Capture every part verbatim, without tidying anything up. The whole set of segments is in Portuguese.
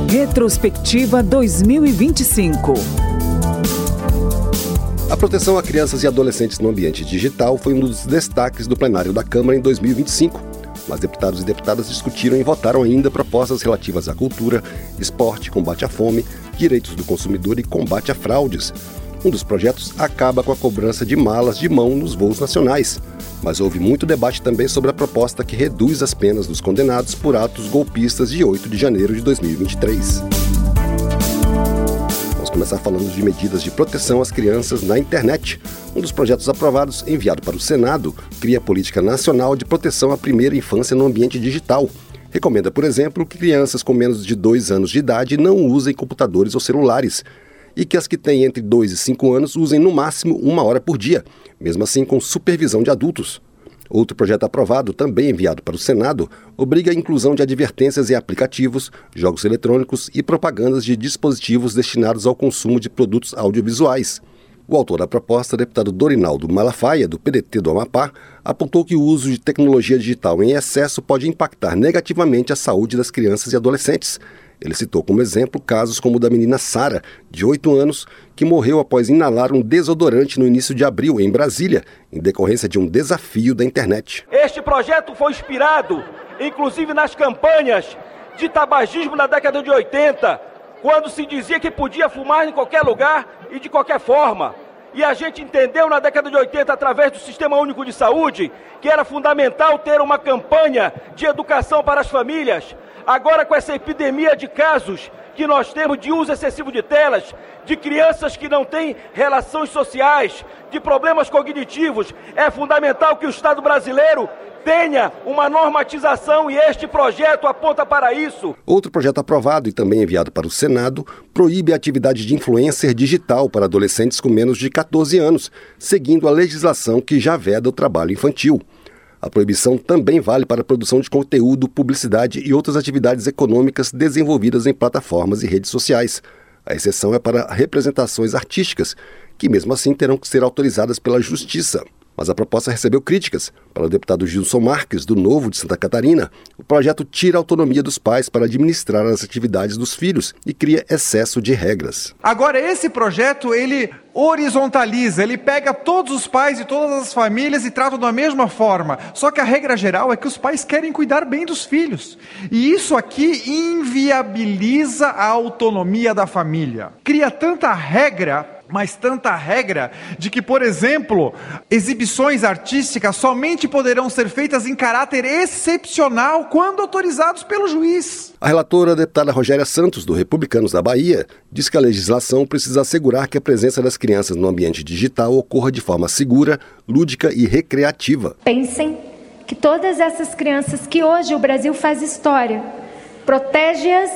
Retrospectiva dois mil e vinte e cinco. A proteção a crianças e adolescentes no ambiente digital foi um dos destaques do plenário da Câmara em dois mil e vinte e cinco. Mas deputados e deputadas discutiram e votaram ainda propostas relativas à cultura, esporte, combate à fome, direitos do consumidor e combate a fraudes. Um dos projetos acaba com a cobrança de malas de mão nos voos nacionais. Mas houve muito debate também sobre a proposta que reduz as penas dos condenados por atos golpistas de oito de janeiro de dois mil e vinte e três. Vamos começar falando de medidas de proteção às crianças na internet. Um dos projetos aprovados, enviado para o Senado, cria a Política Nacional de Proteção à Primeira Infância no Ambiente Digital. Recomenda, por exemplo, que crianças com menos de dois anos de idade não usem computadores ou celulares e que as que têm entre dois e cinco anos usem no máximo uma hora por dia, mesmo assim com supervisão de adultos. Outro projeto aprovado, também enviado para o Senado, obriga a inclusão de advertências em aplicativos, jogos eletrônicos e propagandas de dispositivos destinados ao consumo de produtos audiovisuais. O autor da proposta, deputado Dorinaldo Malafaia, do P D T do Amapá, apontou que o uso de tecnologia digital em excesso pode impactar negativamente a saúde das crianças e adolescentes. Ele citou como exemplo casos como o da menina Sara, de oito anos, que morreu após inalar um desodorante no início de abril, em Brasília, em decorrência de um desafio da internet. Este projeto foi inspirado, inclusive, nas campanhas de tabagismo na década de oitenta, quando se dizia que podia fumar em qualquer lugar e de qualquer forma. E a gente entendeu na década de oitenta, através do Sistema Único de Saúde, que era fundamental ter uma campanha de educação para as famílias. Agora, com essa epidemia de casos que nós temos de uso excessivo de telas, de crianças que não têm relações sociais, de problemas cognitivos, é fundamental que o Estado brasileiro tenha uma normatização e este projeto aponta para isso. Outro projeto aprovado e também enviado para o Senado proíbe a atividade de influencer digital para adolescentes com menos de catorze anos, seguindo a legislação que já veda o trabalho infantil. A proibição também vale para a produção de conteúdo, publicidade e outras atividades econômicas desenvolvidas em plataformas e redes sociais. A exceção é para representações artísticas, que mesmo assim terão que ser autorizadas pela Justiça. Mas a proposta recebeu críticas. Para o deputado Gilson Marques, do Novo de Santa Catarina, o projeto tira a autonomia dos pais para administrar as atividades dos filhos e cria excesso de regras. Agora, esse projeto, ele horizontaliza, ele pega todos os pais e todas as famílias e trata da mesma forma. Só que a regra geral é que os pais querem cuidar bem dos filhos. E isso aqui inviabiliza a autonomia da família. Cria tanta regra, mas tanta regra, de que, por exemplo, exibições artísticas somente poderão ser feitas em caráter excepcional quando autorizados pelo juiz. A relatora, a deputada Rogéria Santos, do Republicanos da Bahia, diz que a legislação precisa assegurar que a presença das crianças no ambiente digital ocorra de forma segura, lúdica e recreativa. Pensem que todas essas crianças que hoje o Brasil faz história, protege-as,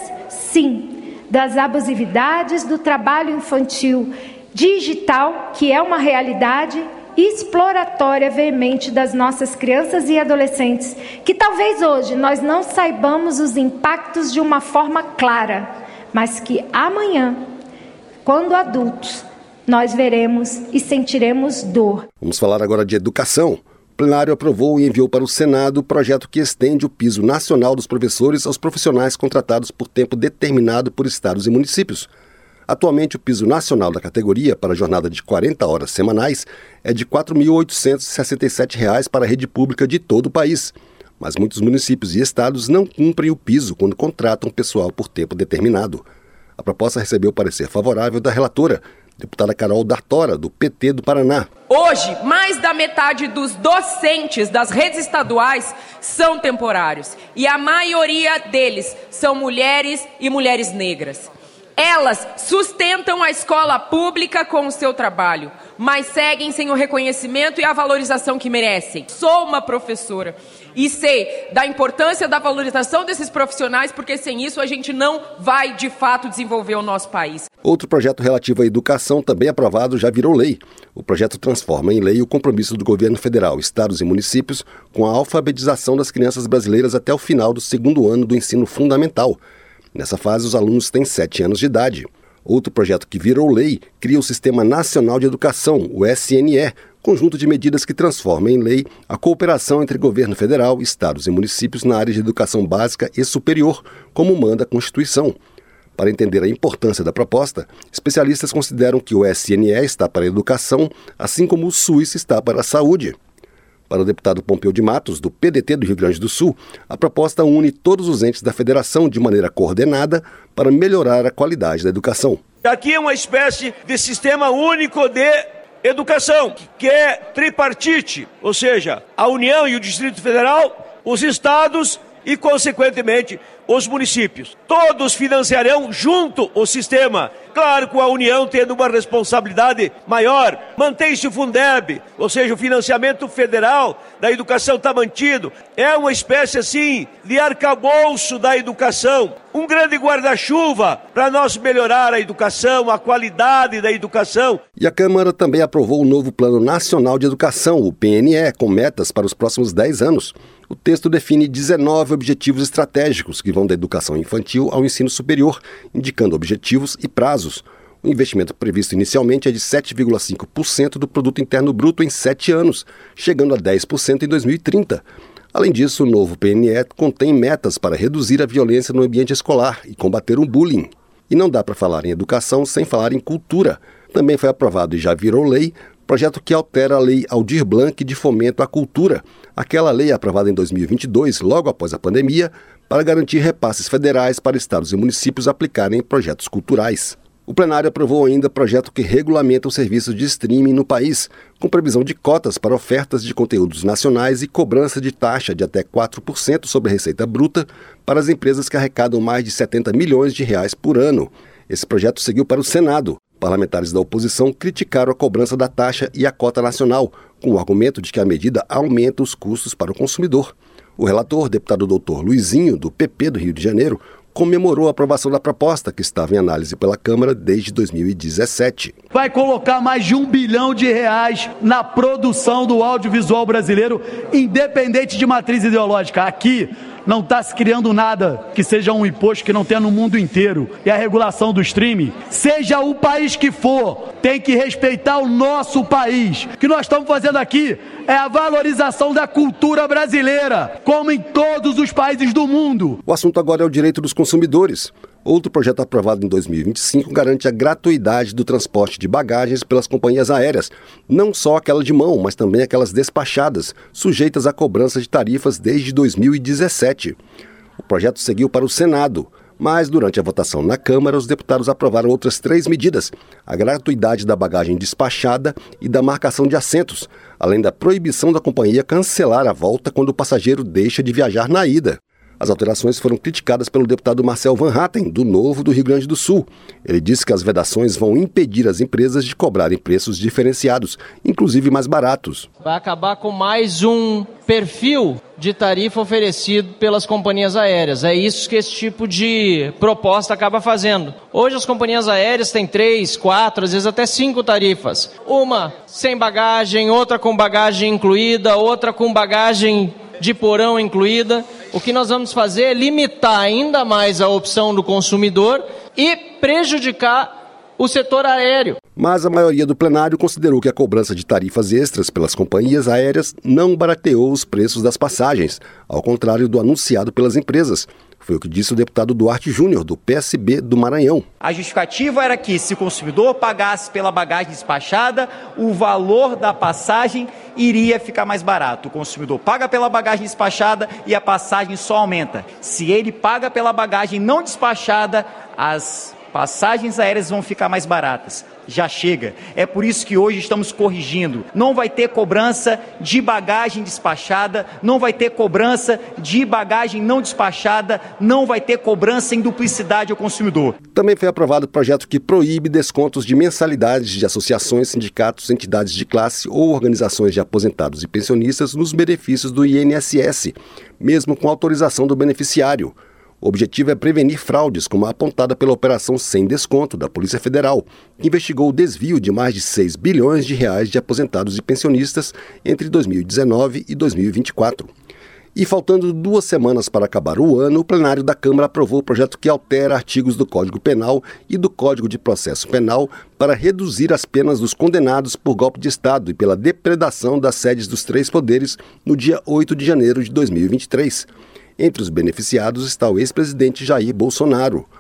sim, das abusividades do trabalho infantil digital, que é uma realidade exploratória veemente das nossas crianças e adolescentes, que talvez hoje nós não saibamos os impactos de uma forma clara, mas que amanhã, quando adultos, nós veremos e sentiremos dor. Vamos falar agora de educação. O plenário aprovou e enviou para o Senado o projeto que estende o piso nacional dos professores aos profissionais contratados por tempo determinado por estados e municípios. Atualmente, o piso nacional da categoria para a jornada de quarenta horas semanais é de quatro mil oitocentos e sessenta e sete reais para a rede pública de todo o país. Mas muitos municípios e estados não cumprem o piso quando contratam pessoal por tempo determinado. A proposta recebeu o parecer favorável da relatora, deputada Carol D'Artora, do P T do Paraná. Hoje, mais da metade dos docentes das redes estaduais são temporários. E a maioria deles são mulheres e mulheres negras. Elas sustentam a escola pública com o seu trabalho, mas seguem sem o reconhecimento e a valorização que merecem. Sou uma professora e sei da importância da valorização desses profissionais, porque sem isso a gente não vai, de fato, desenvolver o nosso país. Outro projeto relativo à educação, também aprovado, já virou lei. O projeto transforma em lei o compromisso do governo federal, estados e municípios com a alfabetização das crianças brasileiras até o final do segundo ano do ensino fundamental. Nessa fase, os alunos têm sete anos de idade. Outro projeto que virou lei cria o Sistema Nacional de Educação, o S N E, conjunto de medidas que transforma em lei a cooperação entre governo federal, estados e municípios na área de educação básica e superior, como manda a Constituição. Para entender a importância da proposta, especialistas consideram que o S N E está para a educação, assim como o SUS está para a saúde. Para o deputado Pompeu de Matos, do P D T do Rio Grande do Sul, a proposta une todos os entes da federação de maneira coordenada para melhorar a qualidade da educação. Aqui é uma espécie de sistema único de educação, que é tripartite, ou seja, a União e o Distrito Federal, os estados e, consequentemente, os municípios. Todos financiarão junto o sistema. Claro, com a União tendo uma responsabilidade maior. Mantém-se o Fundeb, ou seja, o financiamento federal da educação está mantido. É uma espécie, assim, de arcabouço da educação. Um grande guarda-chuva para nós melhorar a educação, a qualidade da educação. E a Câmara também aprovou o novo Plano Nacional de Educação, o P N E, com metas para os próximos dez anos. O texto define dezenove objetivos estratégicos que vão da educação infantil ao ensino superior, indicando objetivos e prazos. O investimento previsto inicialmente é de sete vírgula cinco por cento do Produto Interno Bruto em sete anos, chegando a dez por cento em dois mil e trinta. Além disso, o novo P N E contém metas para reduzir a violência no ambiente escolar e combater o bullying. E não dá para falar em educação sem falar em cultura. Também foi aprovado e já virou lei projeto que altera a Lei Aldir Blanc de Fomento à Cultura, aquela lei aprovada em dois mil e vinte e dois, logo após a pandemia, para garantir repasses federais para estados e municípios aplicarem em projetos culturais. O plenário aprovou ainda projeto que regulamenta os serviços de streaming no país, com previsão de cotas para ofertas de conteúdos nacionais e cobrança de taxa de até quatro por cento sobre a receita bruta para as empresas que arrecadam mais de setenta milhões de reais por ano. Esse projeto seguiu para o Senado. Parlamentares da oposição criticaram a cobrança da taxa e a cota nacional, com o argumento de que a medida aumenta os custos para o consumidor. O relator, deputado doutor Luizinho, do P P do Rio de Janeiro, comemorou a aprovação da proposta, que estava em análise pela Câmara desde dois mil e dezessete. Vai colocar mais de um bilhão de reais na produção do audiovisual brasileiro, independente de matriz ideológica. Aqui não está se criando nada que seja um imposto que não tenha no mundo inteiro. E a regulação do streaming, seja o país que for, tem que respeitar o nosso país. O que nós estamos fazendo aqui é a valorização da cultura brasileira, como em todos os países do mundo. O assunto agora é o direito dos consumidores. Outro projeto aprovado em dois mil e vinte e cinco garante a gratuidade do transporte de bagagens pelas companhias aéreas, não só aquela de mão, mas também aquelas despachadas, sujeitas à cobrança de tarifas desde dois mil e dezessete. O projeto seguiu para o Senado, mas durante a votação na Câmara, os deputados aprovaram outras três medidas: a gratuidade da bagagem despachada e da marcação de assentos, além da proibição da companhia cancelar a volta quando o passageiro deixa de viajar na ida. As alterações foram criticadas pelo deputado Marcel Van Hatten, do Novo do Rio Grande do Sul. Ele disse que as vedações vão impedir as empresas de cobrarem preços diferenciados, inclusive mais baratos. Vai acabar com mais um perfil de tarifa oferecido pelas companhias aéreas. É isso que esse tipo de proposta acaba fazendo. Hoje as companhias aéreas têm três, quatro, às vezes até cinco tarifas. Uma sem bagagem, outra com bagagem incluída, outra com bagagem de porão incluída. O que nós vamos fazer é limitar ainda mais a opção do consumidor e prejudicar o setor aéreo. Mas a maioria do plenário considerou que a cobrança de tarifas extras pelas companhias aéreas não barateou os preços das passagens, ao contrário do anunciado pelas empresas. Foi o que disse o deputado Duarte Júnior, do P S B do Maranhão. A justificativa era que, se o consumidor pagasse pela bagagem despachada, o valor da passagem iria ficar mais barato. O consumidor paga pela bagagem despachada e a passagem só aumenta. Se ele paga pela bagagem não despachada, as passagens aéreas vão ficar mais baratas. Já chega. É por isso que hoje estamos corrigindo. Não vai ter cobrança de bagagem despachada, não vai ter cobrança de bagagem não despachada, não vai ter cobrança em duplicidade ao consumidor. Também foi aprovado o projeto que proíbe descontos de mensalidades de associações, sindicatos, entidades de classe ou organizações de aposentados e pensionistas nos benefícios do I N S S, mesmo com autorização do beneficiário. O objetivo é prevenir fraudes, como a apontada pela Operação Sem Desconto da Polícia Federal, que investigou o desvio de mais de seis bilhões de reais de aposentados e pensionistas entre dois mil e dezenove e dois mil e vinte e quatro. E faltando duas semanas para acabar o ano, o plenário da Câmara aprovou o projeto que altera artigos do Código Penal e do Código de Processo Penal para reduzir as penas dos condenados por golpe de Estado e pela depredação das sedes dos três poderes no dia oito de janeiro de dois mil e vinte e três. Entre os beneficiados está o ex-presidente Jair Bolsonaro.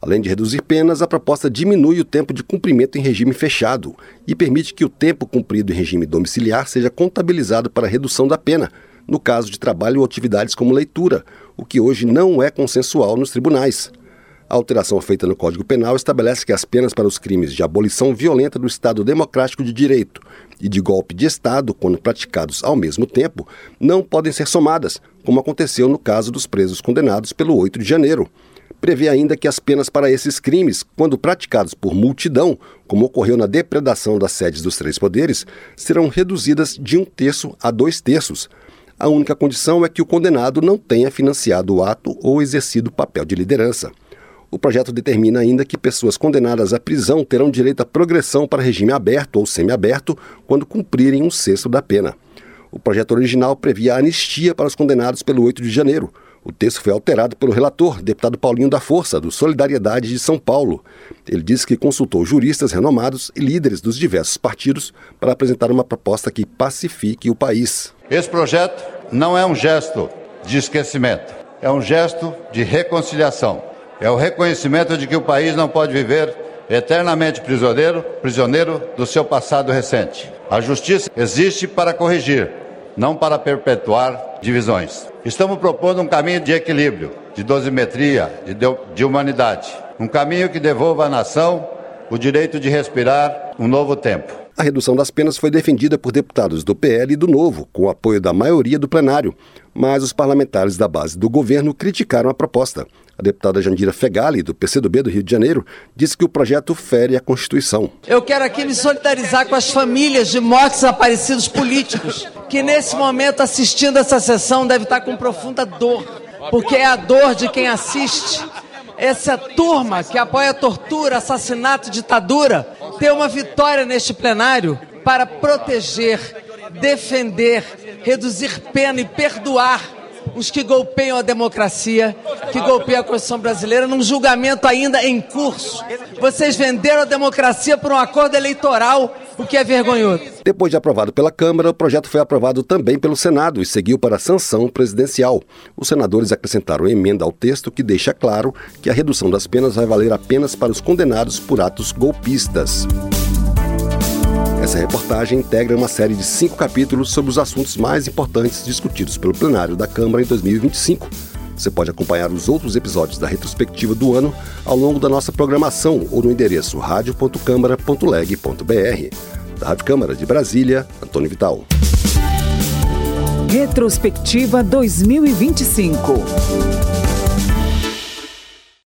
Além de reduzir penas, a proposta diminui o tempo de cumprimento em regime fechado e permite que o tempo cumprido em regime domiciliar seja contabilizado para a redução da pena, no caso de trabalho ou atividades como leitura, o que hoje não é consensual nos tribunais. A alteração feita no Código Penal estabelece que as penas para os crimes de abolição violenta do Estado Democrático de Direito e de golpe de Estado, quando praticados ao mesmo tempo, não podem ser somadas, como aconteceu no caso dos presos condenados pelo oito de janeiro. Prevê ainda que as penas para esses crimes, quando praticados por multidão, como ocorreu na depredação das sedes dos três poderes, serão reduzidas de um terço a dois terços. A única condição é que o condenado não tenha financiado o ato ou exercido papel de liderança. O projeto determina ainda que pessoas condenadas à prisão terão direito à progressão para regime aberto ou semiaberto quando cumprirem um sexto da pena. O projeto original previa a anistia para os condenados pelo oito de janeiro. O texto foi alterado pelo relator, deputado Paulinho da Força, do Solidariedade de São Paulo. Ele disse que consultou juristas renomados e líderes dos diversos partidos para apresentar uma proposta que pacifique o país. Esse projeto não é um gesto de esquecimento, é um gesto de reconciliação. É o reconhecimento de que o país não pode viver eternamente prisioneiro, prisioneiro do seu passado recente. A justiça existe para corrigir, não para perpetuar divisões. Estamos propondo um caminho de equilíbrio, de dosimetria, de, de humanidade. Um caminho que devolva à nação o direito de respirar um novo tempo. A redução das penas foi defendida por deputados do P L e do Novo, com o apoio da maioria do plenário. Mas os parlamentares da base do governo criticaram a proposta. A deputada Jandira Fegali, do P C do B do Rio de Janeiro, disse que o projeto fere a Constituição. Eu quero aqui me solidarizar com as famílias de mortos desaparecidos políticos, que nesse momento, assistindo essa sessão, deve estar com profunda dor, porque é a dor de quem assiste. Essa turma que apoia a tortura, assassinato, ditadura, ter uma vitória neste plenário para proteger, defender, reduzir pena e perdoar os que golpeiam a democracia, que golpeiam a Constituição brasileira, num julgamento ainda em curso. Vocês venderam a democracia por um acordo eleitoral, o que é vergonhoso. Depois de aprovado pela Câmara, o projeto foi aprovado também pelo Senado e seguiu para a sanção presidencial. Os senadores acrescentaram emenda ao texto que deixa claro que a redução das penas vai valer apenas para os condenados por atos golpistas. Essa reportagem integra uma série de cinco capítulos sobre os assuntos mais importantes discutidos pelo plenário da Câmara em dois mil e vinte e cinco. Você pode acompanhar os outros episódios da retrospectiva do ano ao longo da nossa programação ou no endereço rádio ponto câmara ponto leg ponto br. Da Rádio Câmara de Brasília, Antônio Vital. Retrospectiva dois mil e vinte e cinco.